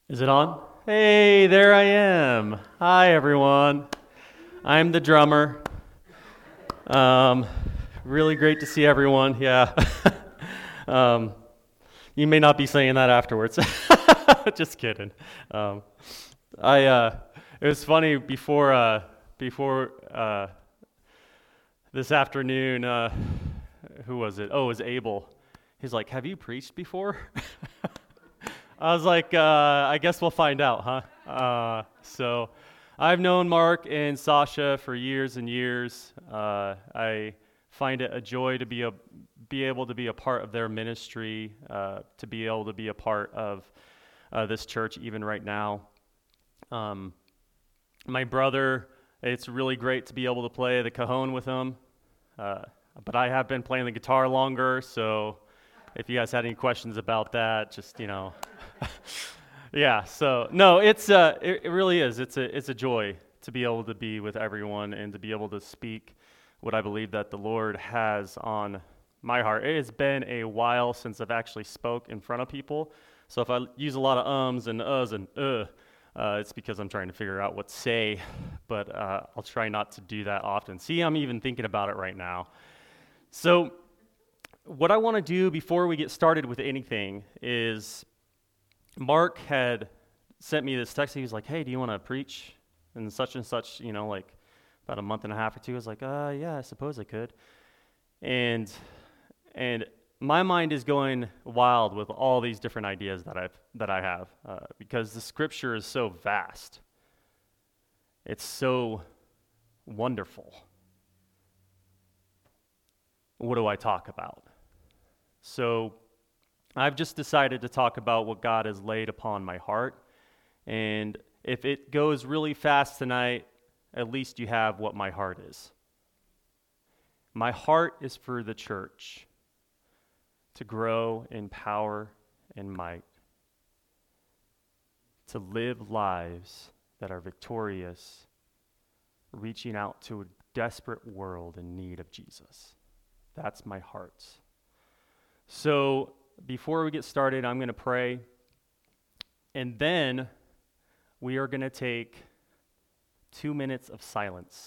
Is it on? Hey, there I am. Hi, everyone. I'm the drummer. Um, really great to see everyone. Yeah. um, you may not be saying that afterwards. Just kidding. Um, it was funny before this afternoon. Who was it? Oh, it was Abel. He's like, "Have you preached before?" I was like, I guess we'll find out, huh? So I've known Mark and Sasha for years and years. I find it a joy to be able to be a part of their ministry, to be able to be a part of this church even right now. My brother, it's really great to be able to play the cajon with him, but I have been playing the guitar longer, so if you guys had any questions about that, just, yeah, so no, it really is. It's a joy to be able to be with everyone and to be able to speak what I believe that the Lord has on my heart. It has been a while since I've actually spoke in front of people, so if I use a lot of ums and uhs and it's because I'm trying to figure out what to say, but I'll try not to do that often. See, I'm even thinking about it right now. So what I want to do before we get started with anything is Mark had sent me this text. He was like, "Hey, do you want to preach?" And such, like about a month and a half or two. I was like, yeah, I suppose I could. And my mind is going wild with all these different ideas that I have because the Scripture is so vast. It's so wonderful. What do I talk about? So I've just decided to talk about what God has laid upon my heart. And if it goes really fast tonight, at least you have what my heart is. My heart is for the church to grow in power and might, to live lives that are victorious, reaching out to a desperate world in need of Jesus. That's my heart. So before we get started, I'm going to pray, and then we are going to take 2 minutes of silence.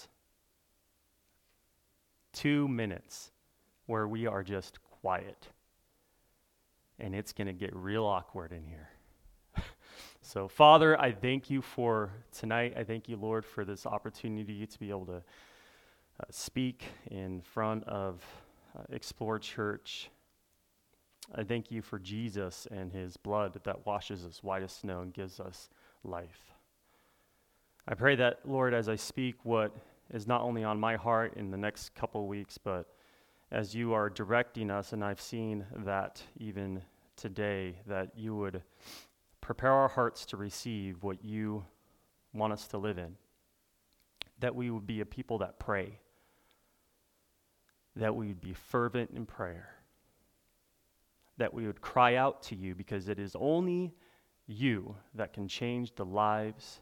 2 minutes where we are just quiet, and it's going to get real awkward in here. So, Father, I thank you for tonight. I thank you, Lord, for this opportunity to be able to speak in front of Explore Church. I thank you for Jesus and his blood that washes us white as snow and gives us life. I pray that, Lord, as I speak what is not only on my heart in the next couple weeks, but as you are directing us, and I've seen that even today, that you would prepare our hearts to receive what you want us to live in, that we would be a people that pray, that we would be fervent in prayer, that we would cry out to you, because it is only you that can change the lives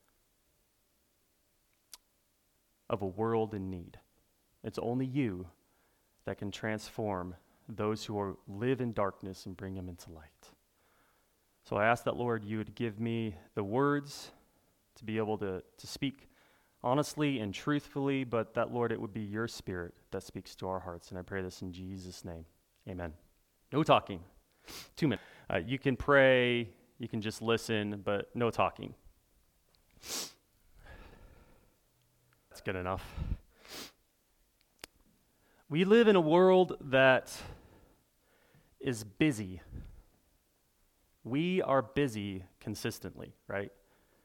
of a world in need. It's only you that can transform those who live in darkness and bring them into light. So I ask that, Lord, you would give me the words to be able to speak honestly and truthfully, but that, Lord, it would be your Spirit that speaks to our hearts. And I pray this in Jesus' name. Amen. No talking. 2 minutes. You can pray, you can just listen, but no talking. That's good enough. We live in a world that is busy. We are busy consistently, right?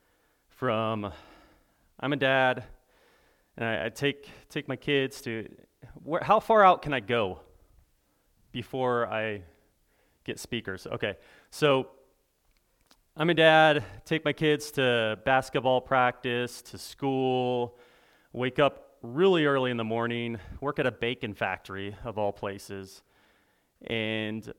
I'm a dad, and I take my kids to, how far out can I go before I get speakers? Okay, so I'm a dad, take my kids to basketball practice, to school, wake up really early in the morning, work at a bacon factory of all places, and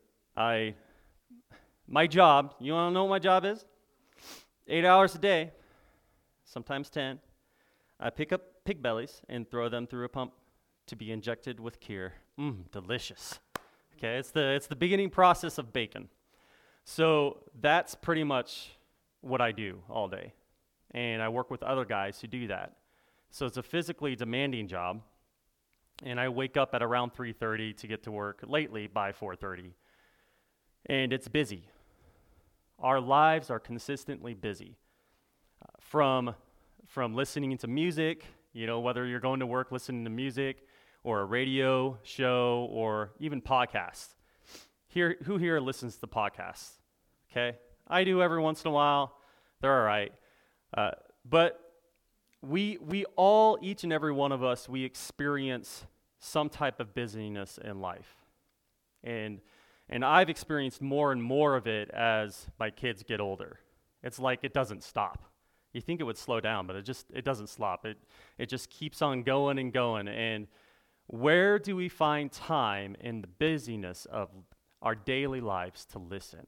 my job, you want to know what my job is? 8 hours a day, sometimes 10. I pick up pig bellies and throw them through a pump to be injected with Kir. Delicious. Okay, it's the beginning process of bacon. So that's pretty much what I do all day. And I work with other guys who do that. So it's a physically demanding job. And I wake up at around 3:30 to get to work, lately by 4:30. And it's busy. Our lives are consistently busy. From listening to music, whether you're going to work listening to music or a radio show or even podcasts. Who here listens to podcasts? Okay? I do every once in a while. They're all right. But we all, each and every one of us, we experience some type of busyness in life. And I've experienced more and more of it as my kids get older. It's like it doesn't stop. You think it would slow down, but it doesn't stop. It just keeps on going and going. And where do we find time in the busyness of our daily lives to listen?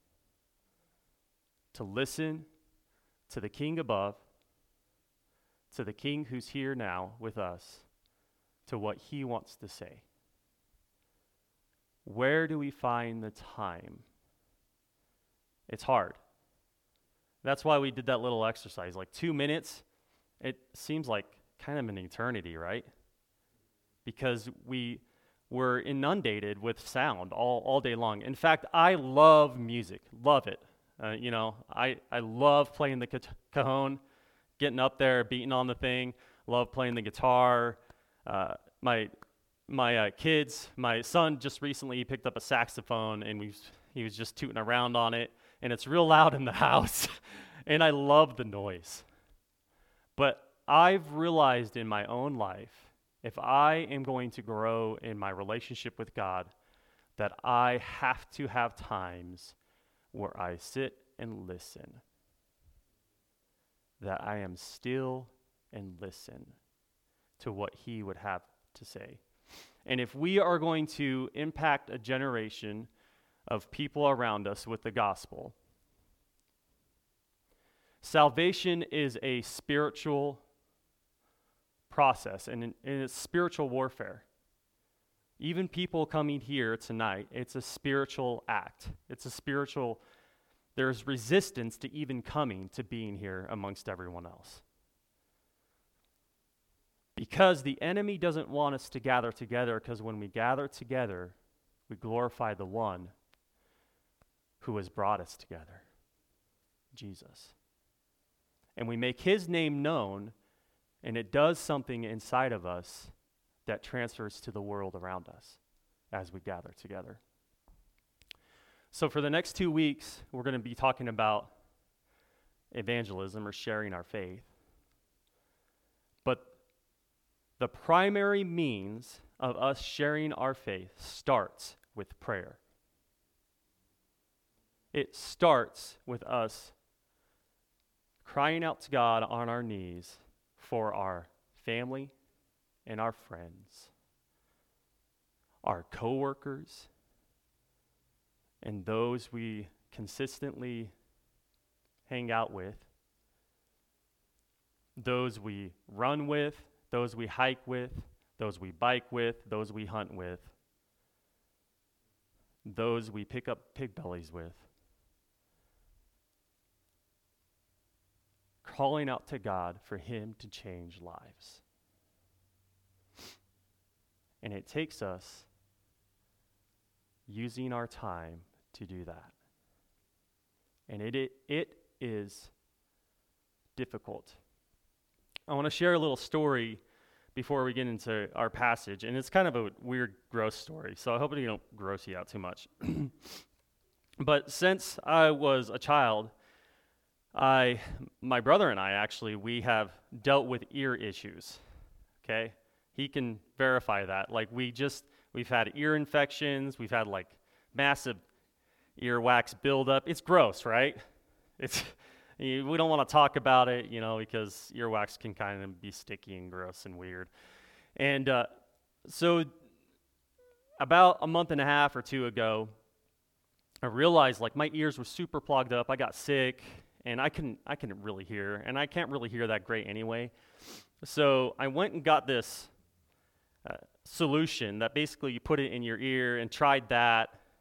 To listen to the King above, to the King who's here now with us, to what he wants to say. Where do we find the time? It's hard. That's why we did that little exercise, like 2 minutes. It seems like kind of an eternity, right? Because we were inundated with sound all day long. In fact, I love music, love it. I love playing the cajon, getting up there, beating on the thing. Love playing the guitar. My kids, my son just recently picked up a saxophone, and he was just tooting around on it, and it's real loud in the house, and I love the noise. But I've realized in my own life, if I am going to grow in my relationship with God, that I have to have times where I sit and listen, that I am still and listen to what he would have to say. And if we are going to impact a generation of people around us with the gospel, salvation is a spiritual process, and it's spiritual warfare. Even people coming here tonight, it's a spiritual act. There's resistance to even coming to being here amongst everyone else. Because the enemy doesn't want us to gather together, because when we gather together, we glorify the one who has brought us together, Jesus. And we make his name known, and it does something inside of us that transfers to the world around us as we gather together. So for the next 2 weeks, we're going to be talking about evangelism or sharing our faith. But the primary means of us sharing our faith starts with prayer. It starts with us crying out to God on our knees for our family and our friends, our coworkers, and those we consistently hang out with, those we run with, those we hike with, those we bike with, those we hunt with, those we pick up pig bellies with. Calling out to God for him to change lives. And it takes us using our time to do that. And it is difficult. I want to share a little story before we get into our passage, and it's kind of a weird, gross story, so I hope it don't gross you out too much. But since I was a child, my brother and I actually, we have dealt with ear issues, okay? He can verify that. Like we've had ear infections, we've had like massive earwax buildup. It's gross, right? We don't want to talk about it, because earwax can kind of be sticky and gross and weird. And so about a month and a half or 2 ago, I realized like my ears were super plugged up. I got sick, and I couldn't really hear, and I can't really hear that great anyway. So I went and got this solution that basically you put it in your ear and tried that,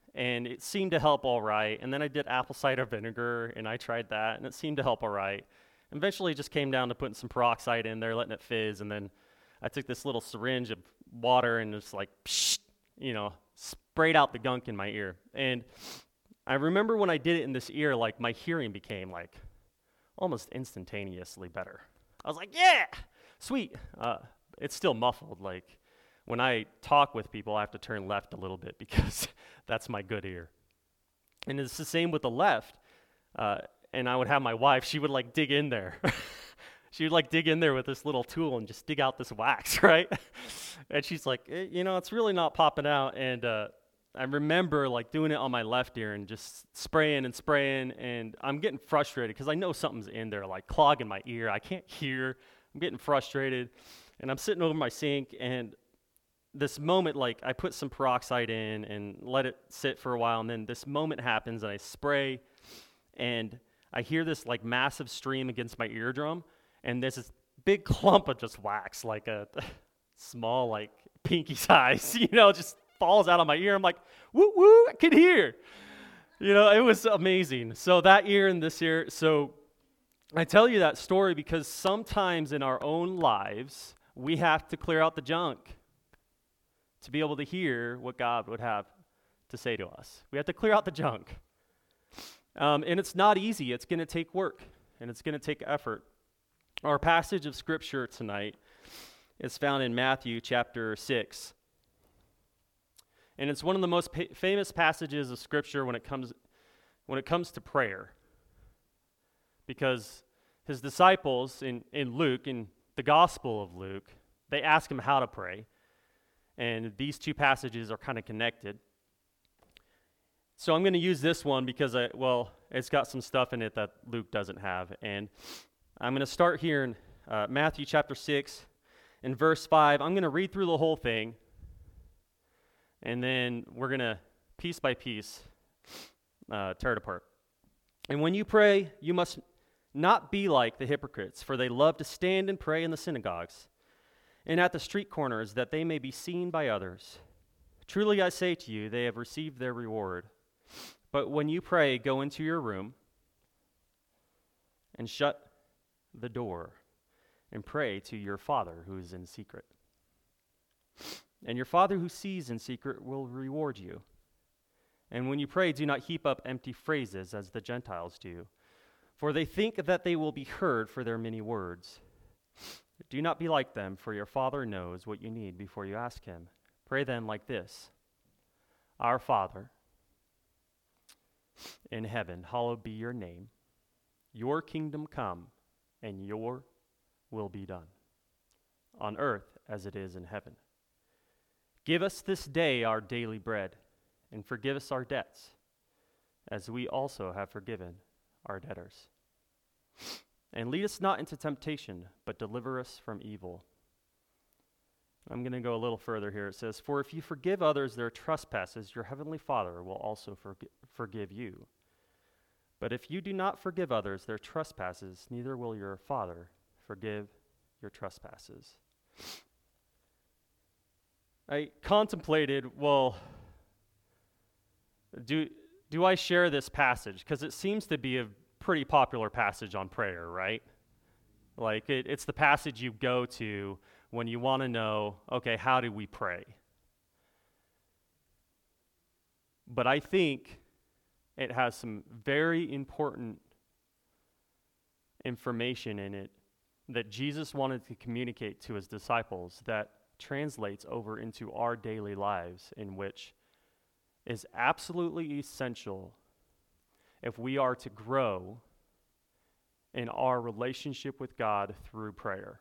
and it seemed to help all right. And then I did apple cider vinegar, and I tried that, and it seemed to help all right. Eventually, it just came down to putting some peroxide in there, letting it fizz, and then I took this little syringe of water and just like, psh, sprayed out the gunk in my ear. And I remember when I did it in this ear, like my hearing became like almost instantaneously better. I was like, yeah, sweet. It's still muffled. Like when I talk with people, I have to turn left a little bit because that's my good ear. And it's the same with the left. And I would have my wife, she would like dig in there. She would like dig in there with this little tool and just dig out this wax, right? And she's like, it's really not popping out. And I remember like doing it on my left ear and just spraying, and I'm getting frustrated because I know something's in there, like clogging my ear. I can't hear. I'm getting frustrated, and I'm sitting over my sink, and this moment, like I put some peroxide in and let it sit for a while, and then this moment happens, and I spray, and I hear this like massive stream against my eardrum, and there's this big clump of just wax, like a small, like pinky size, just falls out of my ear. I'm like, woo woo, I can hear. It was amazing. So that ear and this ear. So I tell you that story because sometimes in our own lives, we have to clear out the junk to be able to hear what God would have to say to us. We have to clear out the junk. And it's not easy. It's going to take work, and it's going to take effort. Our passage of Scripture tonight is found in Matthew chapter 6. And it's one of the most famous passages of Scripture when it comes to prayer. Because his disciples in Luke, in the Gospel of Luke, they ask him how to pray. And these two passages are kind of connected. So I'm going to use this one because, it's got some stuff in it that Luke doesn't have. And I'm going to start here in Matthew chapter 6 in verse 5. I'm going to read through the whole thing. And then we're going to, piece by piece, tear it apart. And when you pray, you must not be like the hypocrites, for they love to stand and pray in the synagogues and at the street corners, that they may be seen by others. Truly I say to you, they have received their reward. But when you pray, go into your room and shut the door and pray to your Father who is in secret. And your Father who sees in secret will reward you. And when you pray, do not heap up empty phrases as the Gentiles do, for they think that they will be heard for their many words. Do not be like them, for your Father knows what you need before you ask him. Pray then like this: Our Father in heaven, hallowed be your name. Your kingdom come, and your will be done, on earth as it is in heaven. Give us this day our daily bread, and forgive us our debts, as we also have forgiven our debtors. And lead us not into temptation, but deliver us from evil. I'm going to go a little further here. It says, For if you forgive others their trespasses, your heavenly Father will also forgive you. But if you do not forgive others their trespasses, neither will your Father forgive your trespasses. I contemplated, do I share this passage? Because it seems to be a pretty popular passage on prayer, right? Like it's the passage you go to when you want to know, okay, how do we pray? But I think it has some very important information in it that Jesus wanted to communicate to his disciples that translates over into our daily lives, in which is absolutely essential if we are to grow in our relationship with God through prayer.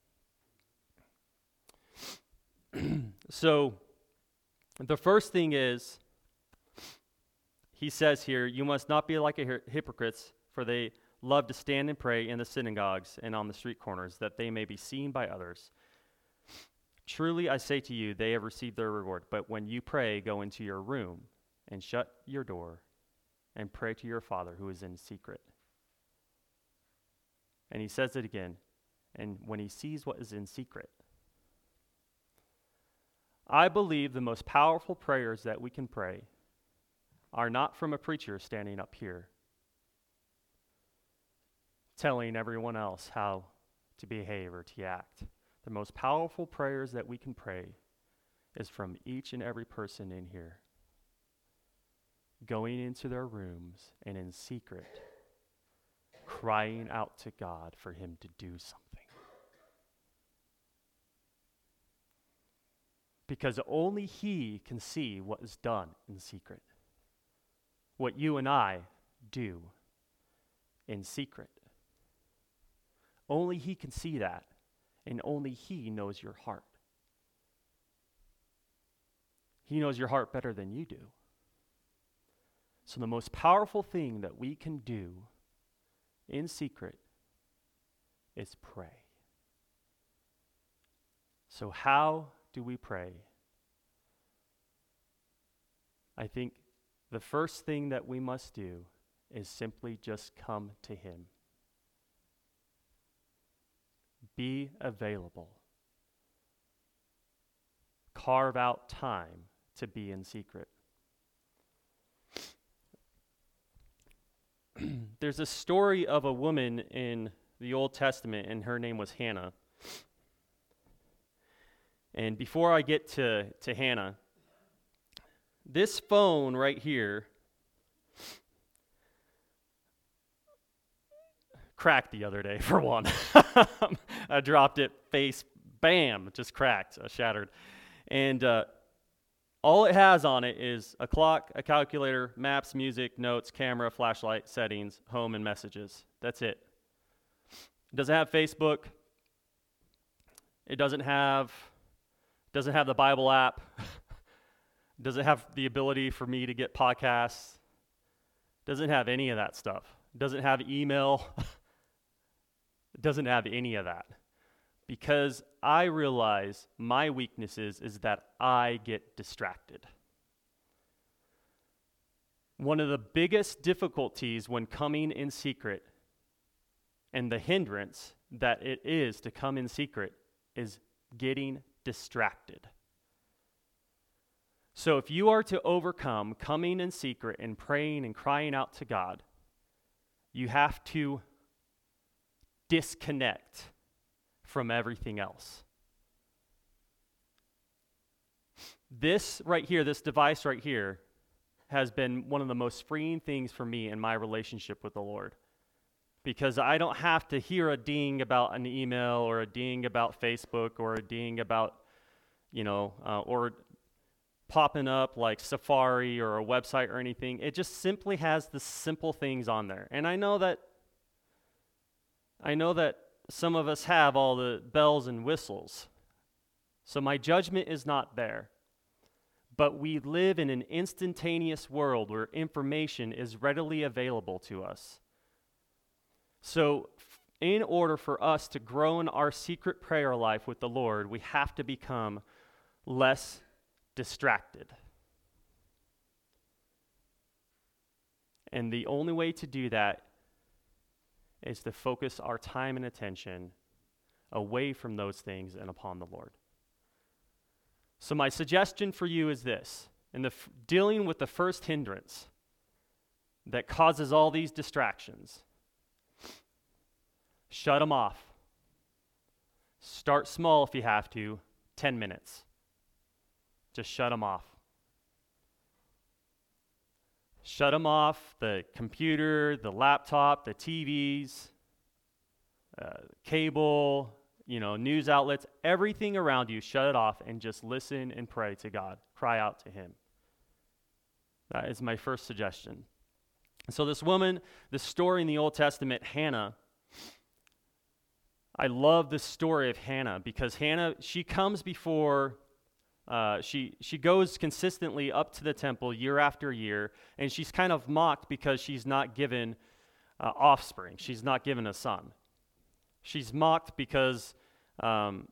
So, the first thing is, he says here, you must not be like hypocrites, for they love to stand and pray in the synagogues and on the street corners, that they may be seen by others. Truly I say to you, they have received their reward. But when you pray, go into your room and shut your door and pray to your Father who is in secret. And he says it again, and when he sees what is in secret. I believe the most powerful prayers that we can pray are not from a preacher standing up here telling everyone else how to behave or to act. The most powerful prayers that we can pray is from each and every person in here, going into their rooms and in secret, crying out to God for him to do something. Because only he can see what is done in secret. What you and I do in secret. Only he can see that, and only he knows your heart. He knows your heart better than you do. So the most powerful thing that we can do in secret is pray. So how do we pray? I think the first thing that we must do is simply just come to him. Be available. Carve out time to be in secret. There's a story of a woman in the Old Testament, and her name was Hannah. And before I get to Hannah, this phone right here cracked the other day, for one. I dropped it, face, bam, just cracked, shattered. And all it has on it is a clock, a calculator, maps, music, notes, camera, flashlight, settings, home, and messages. That's it. It doesn't have Facebook. It doesn't have the Bible app. It doesn't have the ability for me to get podcasts. It doesn't have any of that stuff. It doesn't have email. It doesn't have any of that. Because I realize my weaknesses is that I get distracted. One of the biggest difficulties when coming in secret, and the hindrance that it is to come in secret, is getting distracted. So if you are to overcome coming in secret and praying and crying out to God, you have to disconnect from everything else. This right here, this device right here, has been one of the most freeing things for me in my relationship with the Lord. Because I don't have to hear a ding about an email or a ding about Facebook or a ding about, or popping up like Safari or a website or anything. It just simply has the simple things on there. And I know that some of us have all the bells and whistles. So my judgment is not there. But we live in an instantaneous world where information is readily available to us. So in order for us to grow in our secret prayer life with the Lord, we have to become less distracted. And the only way to do that is to focus our time and attention away from those things and upon the Lord. So my suggestion for you is this: in dealing with the first hindrance that causes all these distractions, shut them off. Start small if you have to, 10 minutes. Just shut them off. Shut them off, the computer, the laptop, the TVs, cable, news outlets, everything around you, shut it off and just listen and pray to God. Cry out to him. That is my first suggestion. So this woman, this story in the Old Testament, Hannah, I love the story of Hannah because Hannah, she comes before, she goes consistently up to the temple year after year, and she's kind of mocked because she's not given offspring. She's not given a son. She's mocked because, God,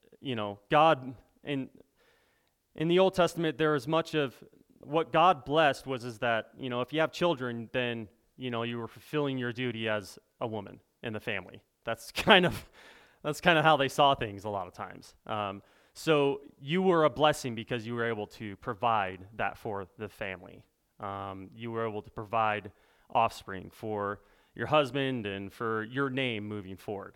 in the Old Testament, there is much of what God blessed is that, if you have children, then, you were fulfilling your duty as a woman in the family. That's kind of how they saw things a lot of times. So you were a blessing because you were able to provide that for the family. You were able to provide offspring for your husband and for your name moving forward.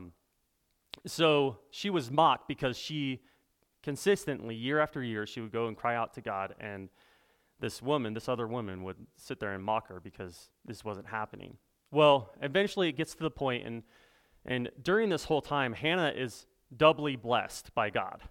So she was mocked because she consistently, year after year, she would go and cry out to God, and this other woman, would sit there and mock her because this wasn't happening. Well, eventually it gets to the point, and during this whole time, Hannah is doubly blessed by God.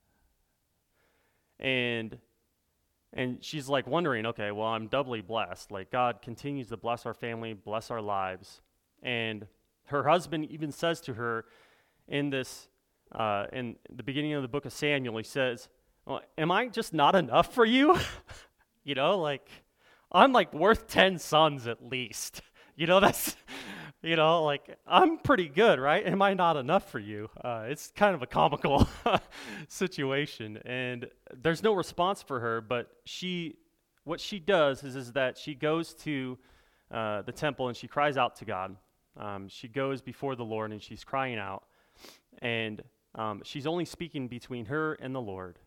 And she's like wondering, okay, well, I'm doubly blessed. Like, God continues to bless our family, bless our lives. And her husband even says to her in this, in the beginning of the book of Samuel, he says, well, am I just not enough for you? You know, like, I'm like worth 10 sons at least. You know, that's, you know, like, I'm pretty good, right? Am I not enough for you? It's kind of a comical situation, and there's no response for her, but what she does is that she goes to the temple and she cries out to God. She goes before the Lord and she's crying out, and she's only speaking between her and the Lord.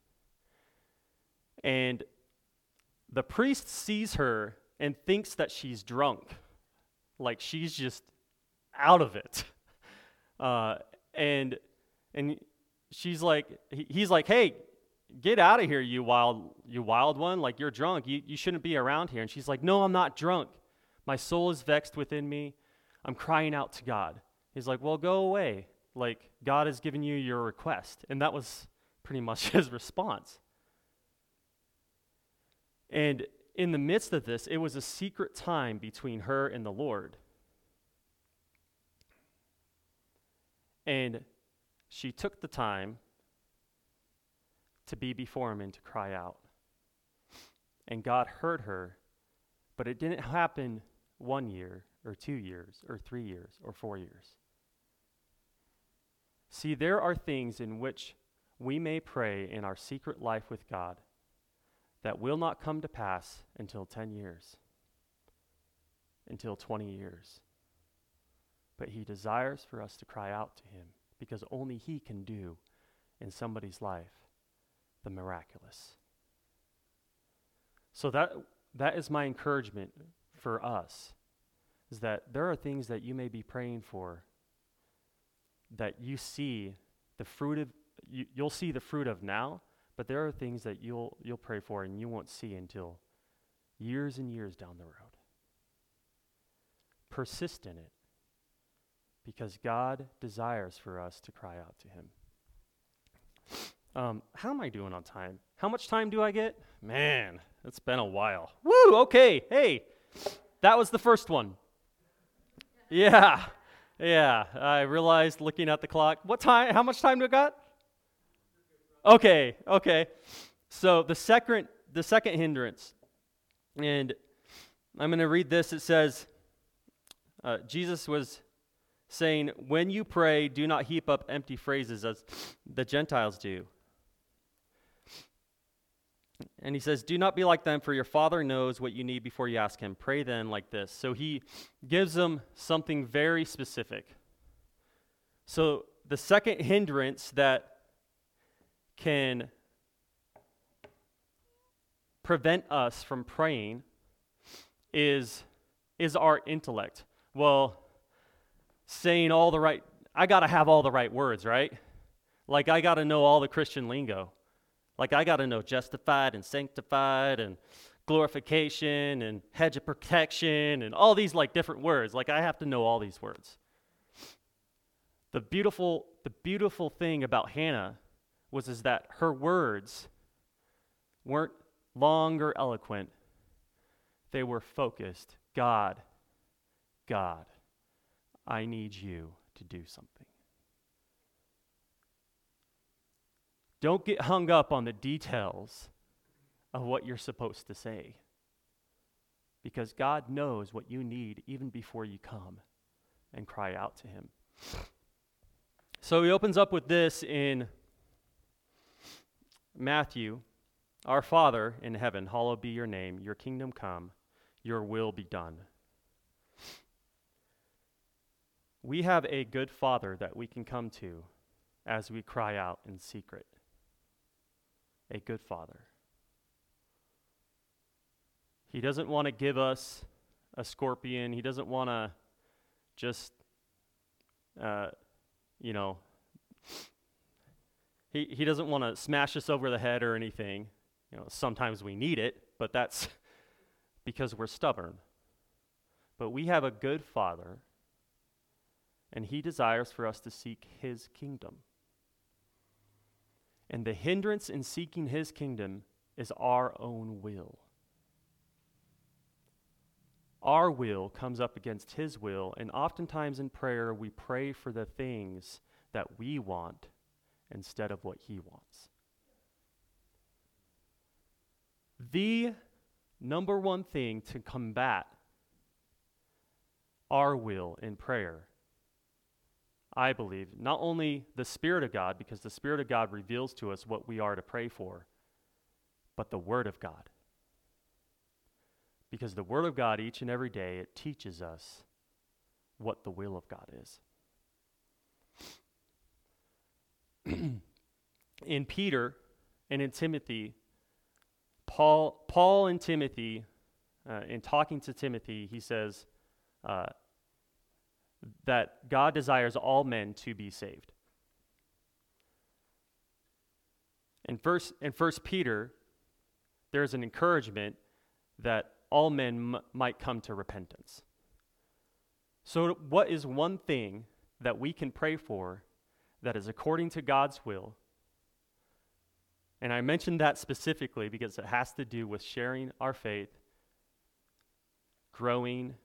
And the priest sees her and thinks that she's drunk, like she's just out of it. And she's like, he's like, hey, get out of here, you wild one, like you're drunk, you shouldn't be around here. And she's like, no, I'm not drunk. My soul is vexed within me. I'm crying out to God. He's like, well, go away. Like, God has given you your request. And that was pretty much his response. And in the midst of this, it was a secret time between her and the Lord. And she took the time to be before him and to cry out. And God heard her, but it didn't happen 1 year or 2 years or 3 years or 4 years. See, there are things in which we may pray in our secret life with God that will not come to pass until 10 years, until 20 years. But he desires for us to cry out to him because only he can do in somebody's life the miraculous. So that is my encouragement for us, is that there are things that you may be praying for that you see the fruit of, you'll see the fruit of now, but there are things that you'll pray for and you won't see until years and years down the road. Persist in it, because God desires for us to cry out to him. How am I doing on time? How much time do I get? Man, it's been a while. Woo, okay, hey, that was the first one. Yeah, I realized looking at the clock. What time, how much time do I got? Okay. So the second hindrance, and I'm going to read this. It says, Jesus was saying, when you pray, do not heap up empty phrases as the Gentiles do. And he says, do not be like them, for your Father knows what you need before you ask him. Pray then like this. So he gives them something very specific. So the second hindrance that can prevent us from praying is our intellect. Well, saying all the right, I got to have all the right words, right? Like, I got to know all the Christian lingo. Like, I got to know justified and sanctified and glorification and hedge of protection and all these like different words. Like, I have to know all these words. The beautiful thing about Hannah is that her words weren't long or eloquent. They were focused. God, I need you to do something. Don't get hung up on the details of what you're supposed to say, because God knows what you need even before you come and cry out to him. So he opens up with this in Matthew. Our Father in heaven, hallowed be your name. Your kingdom come. Your will be done. We have a good Father that we can come to as we cry out in secret. A good Father. He doesn't want to give us a scorpion. He doesn't want to just, he doesn't want to smash us over the head or anything. Sometimes we need it, but that's because we're stubborn. But we have a good Father, and he desires for us to seek his kingdom. And the hindrance in seeking his kingdom is our own will. Our will comes up against his will, and oftentimes in prayer we pray for the things that we want instead of what he wants. The number one thing to combat our will in prayer, I believe, not only the Spirit of God, because the Spirit of God reveals to us what we are to pray for, but the Word of God. Because the Word of God, each and every day, it teaches us what the will of God is. In Peter and in Timothy, Paul and Timothy, in talking to Timothy, he says that God desires all men to be saved. In First Peter, there's an encouragement that all men might come to repentance. So what is one thing that we can pray for that is according to God's will? And I mentioned that specifically because it has to do with sharing our faith, growing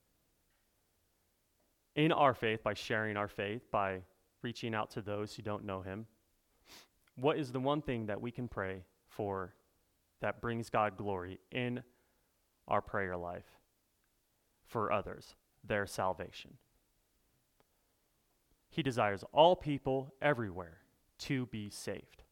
in our faith by sharing our faith, by reaching out to those who don't know him. What is the one thing that we can pray for that brings God glory in our prayer life for others, their salvation? He desires all people everywhere to be saved.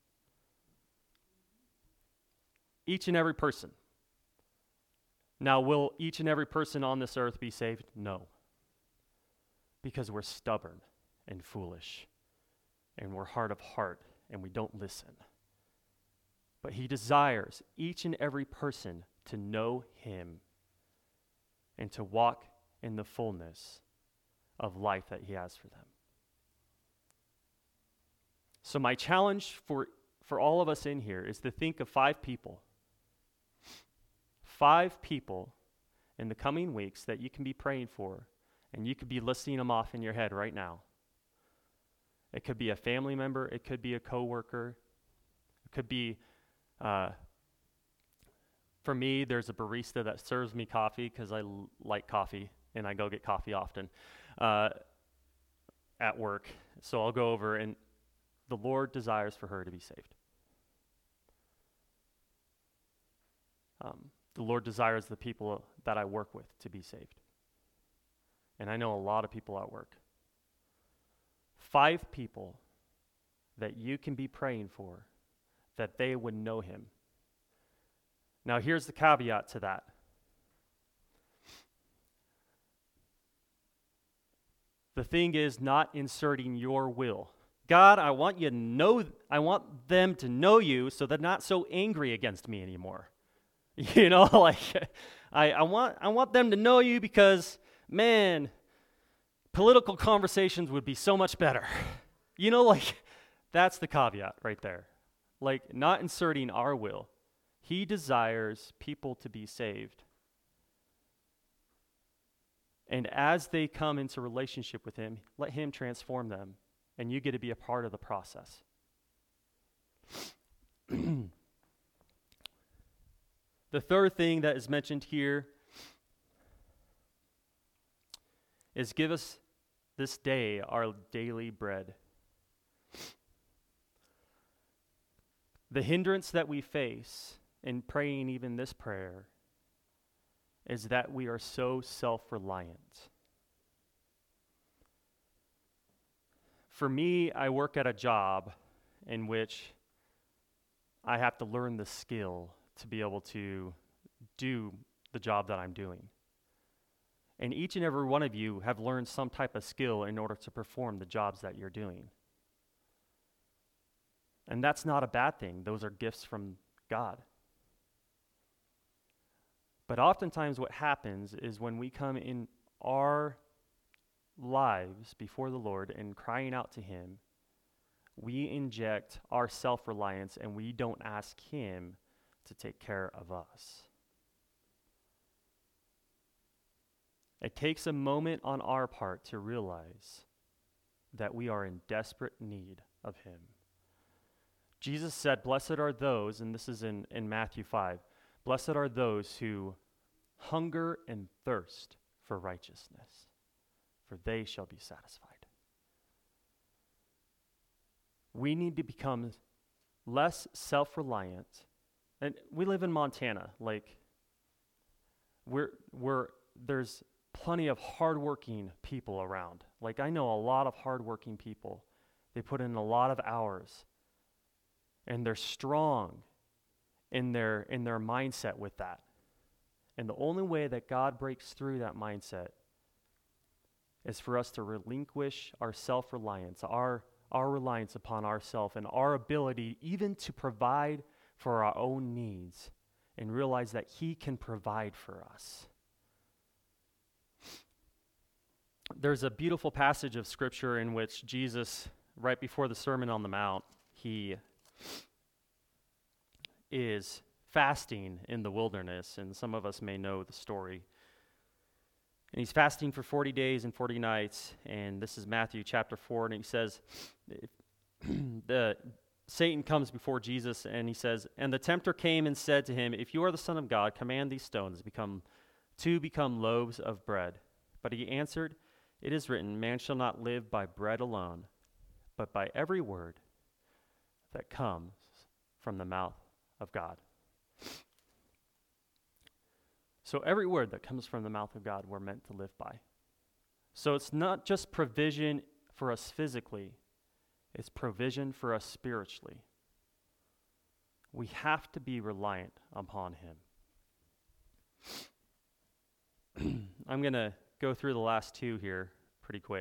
Each and every person. Now, will each and every person on this earth be saved? No. Because we're stubborn and foolish, and we're hard of heart, and we don't listen. But he desires each and every person to know him and to walk in the fullness of life that he has for them. So my challenge for all of us in here is to think of 5 people. 5 people in the coming weeks that you can be praying for, and you could be listing them off in your head right now. It could be a family member. It could be a coworker. It could be, for me, there's a barista that serves me coffee because I like coffee, and I go get coffee often at work. So I'll go over, and the Lord desires for her to be saved. The Lord desires the people that I work with to be saved. And I know a lot of people at work. 5 people that you can be praying for, that they would know him. Now, here's the caveat to that. The thing is not inserting your will. God, I want them to know you so they're not so angry against me anymore. I want them to know you because, man, political conversations would be so much better. That's the caveat right there. Not inserting our will. He desires people to be saved. And as they come into relationship with him, let him transform them, and you get to be a part of the process. The third thing that is mentioned here is give us this day our daily bread. The hindrance that we face in praying even this prayer is that we are so self-reliant. For me, I work at a job in which I have to learn the skill to be able to do the job that I'm doing. And each and every one of you have learned some type of skill in order to perform the jobs that you're doing. And that's not a bad thing. Those are gifts from God. But oftentimes what happens is when we come in our lives before the Lord and crying out to him, we inject our self-reliance and we don't ask him to take care of us. It takes a moment on our part to realize that we are in desperate need of him. Jesus said, blessed are those, and this is in Matthew 5, blessed are those who hunger and thirst for righteousness, for they shall be satisfied. We need to become less self-reliant. And we live in Montana. Like, there's plenty of hardworking people around. Like, I know a lot of hardworking people. They put in a lot of hours, and they're strong in their mindset with that. And the only way that God breaks through that mindset is for us to relinquish our self-reliance, our reliance upon ourselves and our ability even to provide for our own needs, and realize that he can provide for us. There's a beautiful passage of Scripture in which Jesus, right before the Sermon on the Mount, he is fasting in the wilderness, and some of us may know the story. And he's fasting for 40 days and 40 nights, and this is Matthew chapter 4, and he says, Satan comes before Jesus, and he says, and the tempter came and said to him, if you are the Son of God, command these stones to become loaves of bread. But he answered, it is written, man shall not live by bread alone, but by every word that comes from the mouth of God. So every word that comes from the mouth of God we're meant to live by. So it's not just provision for us physically, it's provision for us spiritually. We have to be reliant upon him. I'm going to go through the last two here pretty quick.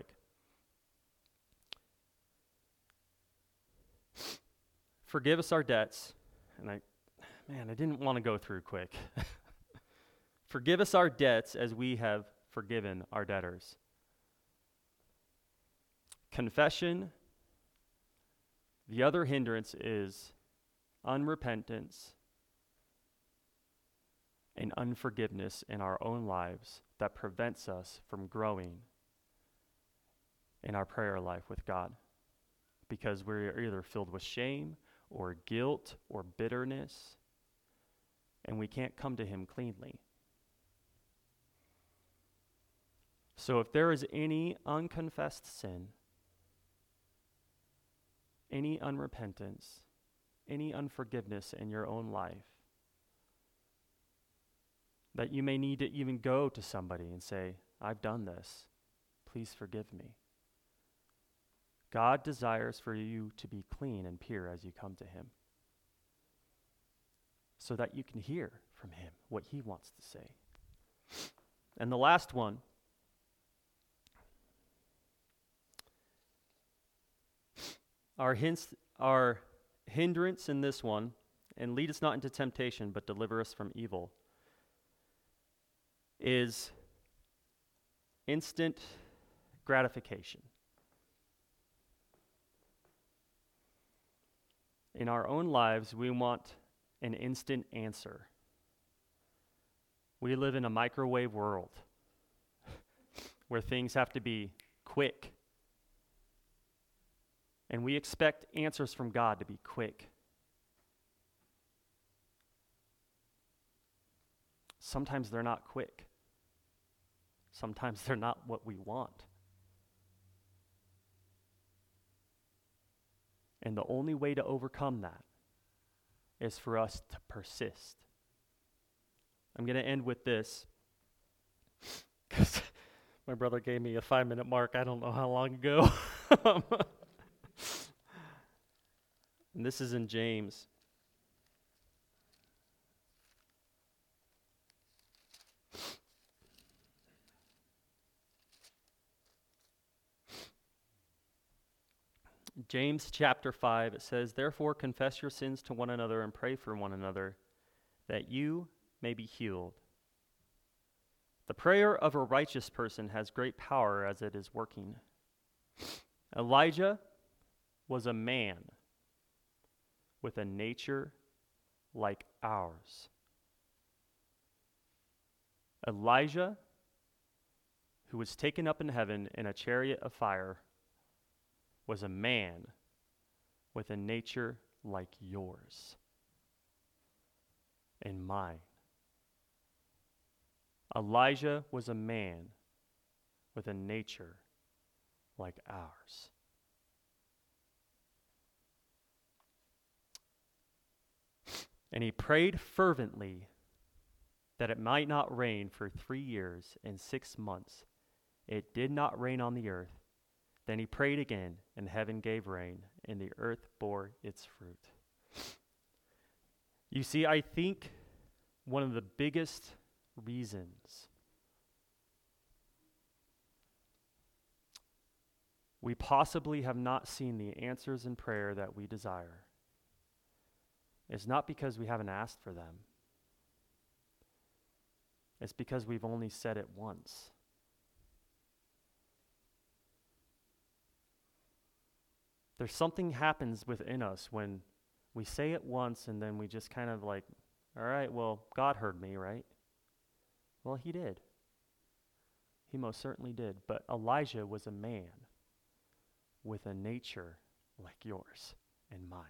Forgive us our debts. And I didn't want to go through quick. Forgive us our debts as we have forgiven our debtors. Confession. The other hindrance is unrepentance and unforgiveness in our own lives that prevents us from growing in our prayer life with God, because we're either filled with shame or guilt or bitterness, and we can't come to him cleanly. So if there is any unconfessed sin, any unrepentance, any unforgiveness in your own life, that you may need to even go to somebody and say, I've done this, please forgive me. God desires for you to be clean and pure as you come to him, so that you can hear from him what he wants to say. And the last one, our hindrance in this one, and lead us not into temptation, but deliver us from evil, is instant gratification. In our own lives, we want an instant answer. We live in a microwave world where things have to be quick. And we expect answers from God to be quick. Sometimes they're not quick. Sometimes they're not what we want. And the only way to overcome that is for us to persist. I'm going to end with this, because my brother gave me a 5-minute mark I don't know how long ago. And this is in James. James chapter 5, it says, therefore confess your sins to one another and pray for one another, that you may be healed. The prayer of a righteous person has great power as it is working. Elijah was a man with a nature like ours. Elijah, who was taken up in heaven in a chariot of fire, was a man with a nature like yours and mine. Elijah was a man with a nature like ours. And he prayed fervently that it might not rain for 3 years and 6 months. It did not rain on the earth. Then he prayed again, and heaven gave rain, and the earth bore its fruit. You see, I think one of the biggest reasons we possibly have not seen the answers in prayer that we desire is not because we haven't asked for them. It's because we've only said it once. There's something happens within us when we say it once and then we just kind of like, all right, well, God heard me, right? Well, he did. He most certainly did. But Elijah was a man with a nature like yours and mine.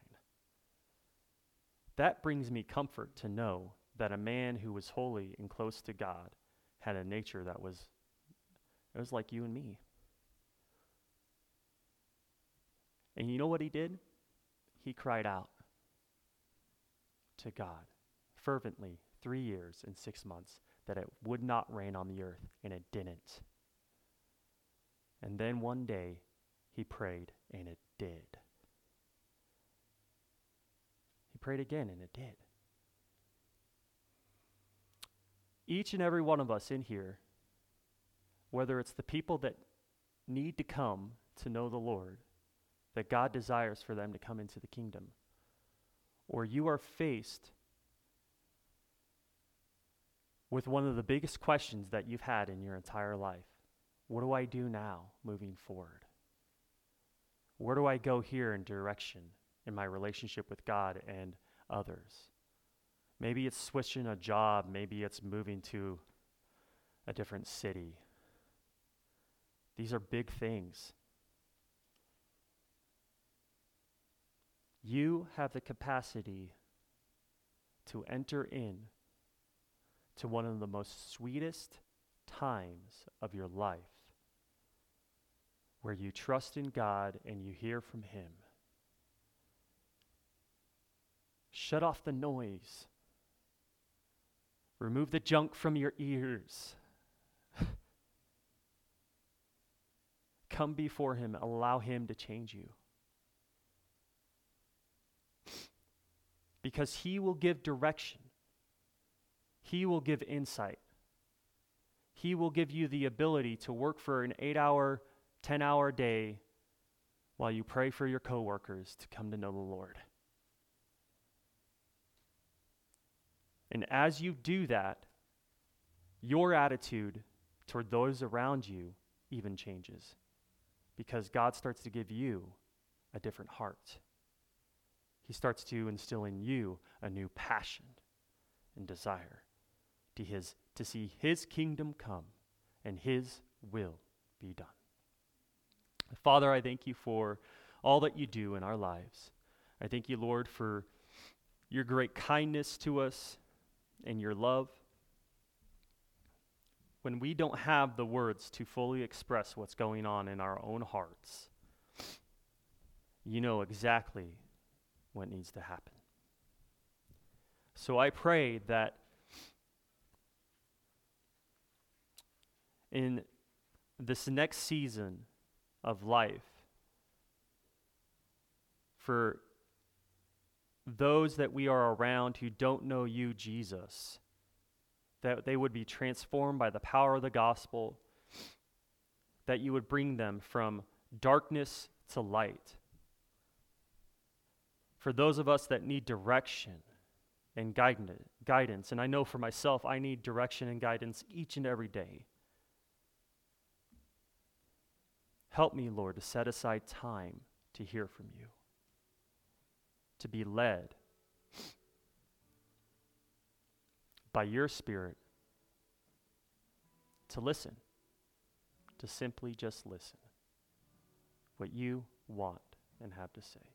That brings me comfort to know that a man who was holy and close to God had a nature that was like you and me. And you know what he did? He cried out to God fervently 3 years and 6 months that it would not rain on the earth, and it didn't. And then one day he prayed, and it did. He prayed again, and it did. Each and every one of us in here, whether it's the people that need to come to know the Lord, that God desires for them to come into the kingdom, or you are faced with one of the biggest questions that you've had in your entire life. What do I do now moving forward? Where do I go here in direction in my relationship with God and others? Maybe it's switching a job. Maybe it's moving to a different city. These are big things. You have the capacity to enter in to one of the most sweetest times of your life, where you trust in God and you hear from him. Shut off the noise. Remove the junk from your ears. Come before him. Allow him to change you. Because he will give direction. He will give insight. He will give you the ability to work for an 8-hour, 10-hour day while you pray for your coworkers to come to know the Lord. And as you do that, your attitude toward those around you even changes, because God starts to give you a different heart. He starts to instill in you a new passion and desire to see his kingdom come and his will be done. Father, I thank you for all that you do in our lives. I thank you, Lord, for your great kindness to us and your love. When we don't have the words to fully express what's going on in our own hearts, you know exactly what needs to happen. So I pray that in this next season of life, for those that we are around who don't know you, Jesus, that they would be transformed by the power of the gospel, that you would bring them from darkness to light. For those of us that need direction and guidance. And I know for myself, I need direction and guidance each and every day. Help me, Lord, to set aside time to hear from you, to be led by your Spirit, to listen, to simply just listen what you want and have to say.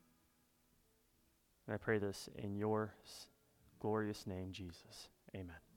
And I pray this in your glorious name, Jesus. Amen.